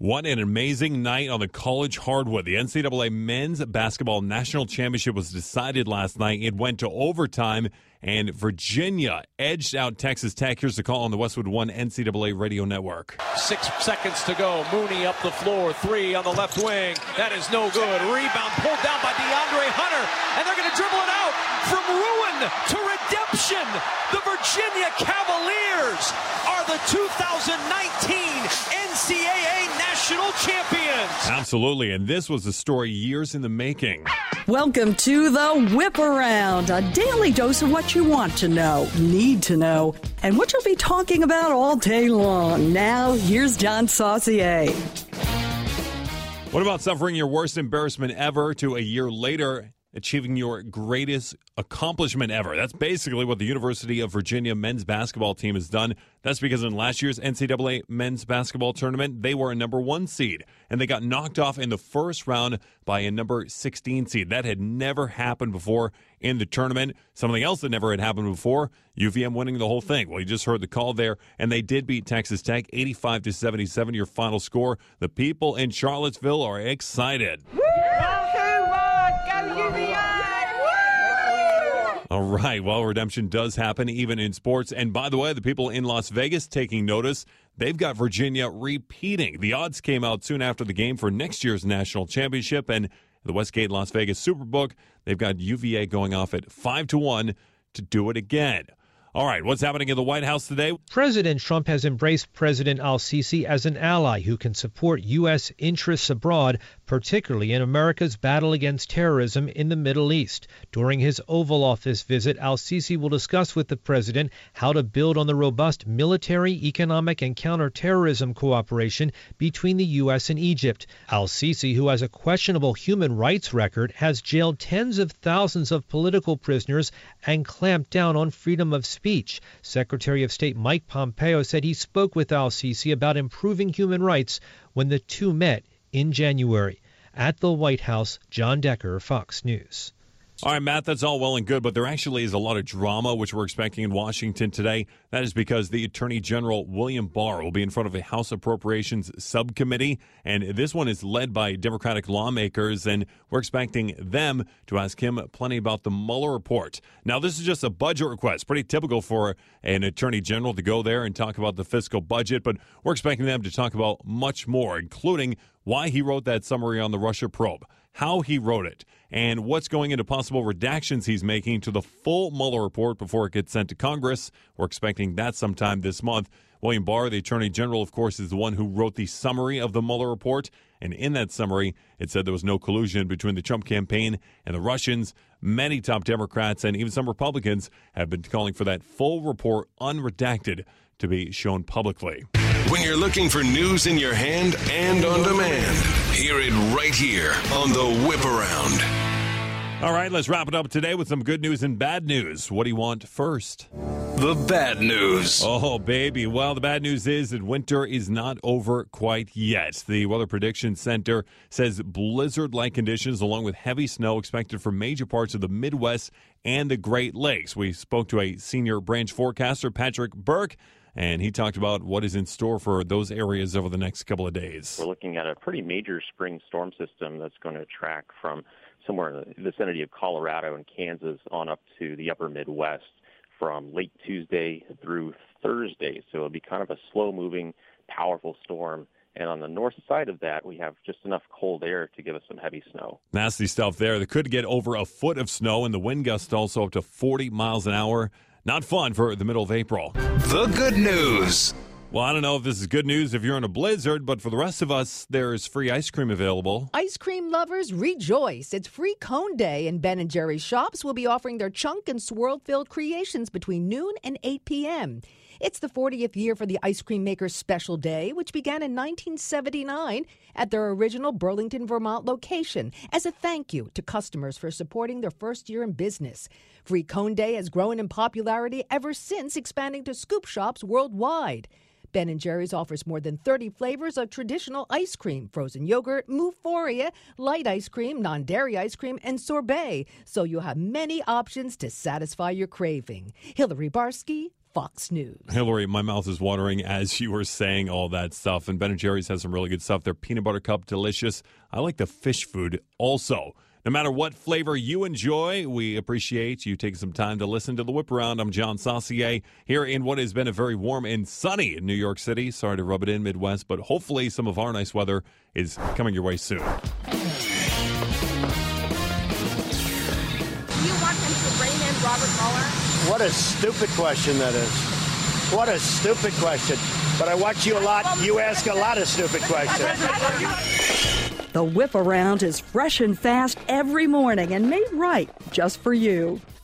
What an amazing night on the college hardwood. The NCAA Men's Basketball National Championship was decided last night. It went to overtime, and Virginia edged out Texas Tech. Here's the call on the Westwood One NCAA Radio Network. 6 seconds to go. Mooney up the floor. 3 on the left wing. That is no good. Rebound pulled down by DeAndre Hunter, and they're going to dribble it out from ruin to redemption. The Virginia Cavaliers are the 2019 NCAA National Champions. Absolutely, and this was a story years in the making. Welcome to the Whip Around, a daily dose of what you want to know, need to know, and what you'll be talking about all day long. Now, here's John Saucier. What about suffering your worst embarrassment ever to a year later achieving your greatest accomplishment ever? That's basically what the University of Virginia men's basketball team has done. That's because in last year's NCAA men's basketball tournament, they were a number 1 seed, and they got knocked off in the first round by a number 16 seed. That had never happened before in the tournament. Something else that never had happened before, UVM winning the whole thing. Well, you just heard the call there, and they did beat Texas Tech 85-77, your final score. The people in Charlottesville are excited. All right, well, redemption does happen even in sports. And by the way, the people in Las Vegas taking notice, they've got Virginia repeating. The odds came out soon after the game for next year's national championship. And the Westgate Las Vegas Superbook, they've got UVA going off at 5-1 to do it again. All right, what's happening in the White House today? President Trump has embraced President al-Sisi as an ally who can support U.S. interests abroad, particularly in America's battle against terrorism in the Middle East. During his Oval Office visit, al-Sisi will discuss with the president how to build on the robust military, economic, and counterterrorism cooperation between the U.S. and Egypt. Al-Sisi, who has a questionable human rights record, has jailed tens of thousands of political prisoners and clamped down on freedom of speech. Secretary of State Mike Pompeo said he spoke with al-Sisi about improving human rights when the two met in January. At the White House, John Decker, Fox News. All right, Matt, that's all well and good, but there actually is a lot of drama which we're expecting in Washington today. That is because the Attorney General William Barr will be in front of a House Appropriations Subcommittee, and this one is led by Democratic lawmakers, and we're expecting them to ask him plenty about the Mueller report. Now, this is just a budget request, pretty typical for an Attorney General to go there and talk about the fiscal budget, but we're expecting them to talk about much more, including why he wrote that summary on the Russia probe, how he wrote it, and what's going into possible redactions he's making to the full Mueller report before it gets sent to Congress. We're expecting that sometime this month. William Barr, the Attorney General, of course, is the one who wrote the summary of the Mueller report, and in that summary, it said there was no collusion between the Trump campaign and the Russians. Many top Democrats and even some Republicans have been calling for that full report, unredacted, to be shown publicly. When you're looking for news in your hand and on demand, hear it right here on the Whip Around. All right, let's wrap it up today with some good news and bad news. What do you want first? The bad news. Oh, baby. Well, the bad news is that winter is not over quite yet. The Weather Prediction Center says blizzard-like conditions along with heavy snow expected for major parts of the Midwest and the Great Lakes. We spoke to a senior branch forecaster, Patrick Burke, and he talked about what is in store for those areas over the next couple of days. We're looking at a pretty major spring storm system that's going to track from somewhere in the vicinity of Colorado and Kansas on up to the upper Midwest from late Tuesday through Thursday. So it'll be kind of a slow-moving, powerful storm. And on the north side of that, we have just enough cold air to give us some heavy snow. Nasty stuff there. They could get over a foot of snow, and the wind gusts also up to 40 miles an hour. Not fun for the middle of April. The good news. Well, I don't know if this is good news if you're in a blizzard, but for the rest of us, there's free ice cream available. Ice cream lovers, rejoice. It's Free Cone Day, and Ben & Jerry's shops will be offering their chunk and swirl-filled creations between noon and 8 p.m. It's the 40th year for the Ice Cream Maker's Special Day, which began in 1979 at their original Burlington, Vermont location as a thank you to customers for supporting their first year in business. Free Cone Day has grown in popularity ever since, expanding to scoop shops worldwide. Ben & Jerry's offers more than 30 flavors of traditional ice cream, frozen yogurt, Mouphoria, light ice cream, non-dairy ice cream, and sorbet, so you'll have many options to satisfy your craving. Hillary Barsky, Fox News. Hillary, my mouth is watering as you were saying all that stuff. And Ben & Jerry's has some really good stuff. Their peanut butter cup, delicious. I like the fish food also. No matter what flavor you enjoy, we appreciate you taking some time to listen to the Whip Around. I'm John Saucier here in what has been a very warm and sunny New York City. Sorry to rub it in, Midwest, but hopefully some of our nice weather is coming your way soon. Do you want them to rein in Robert Mueller? What a stupid question that is. What a stupid question. But I watch you a lot. You ask a lot of stupid questions. The Whip Around is fresh and fast every morning and made right just for you.